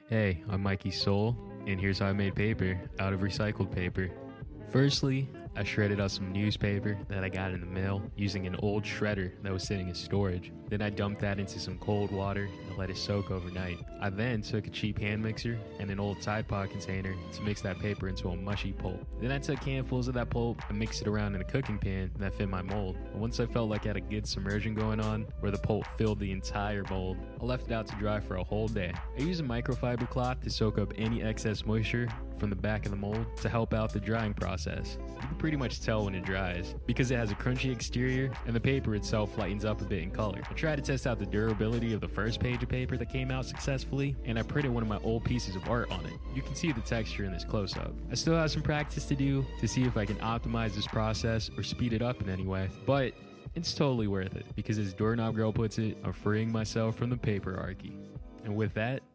Hey, I'm Mikey Soul, and here's how I made paper out of recycled paper. Firstly, I shredded out some newspaper that I got in the mail using an old shredder that was sitting in storage. Then I dumped that into some cold water and let it soak overnight. I then took a cheap hand mixer and an old Tide Pod container to mix that paper into a mushy pulp. Then I took handfuls of that pulp and mixed it around in a cooking pan that fit my mold. And once I felt like I had a good submersion going on, where the pulp filled the entire mold, I left it out to dry for a whole day. I used a microfiber cloth to soak up any excess moisture from the back of the mold to help out the drying process. You can pretty much tell when it dries because it has a crunchy exterior and the paper itself lightens up a bit in color. I tried to test out the durability of the first page of paper that came out successfully, and I printed one of my old pieces of art on it. You can see the texture in this close-up. I still have some practice to do to see if I can optimize this process or speed it up in any way, but it's totally worth it because as Doorknob Girl puts it, I'm freeing myself from the paperarchy. And with that,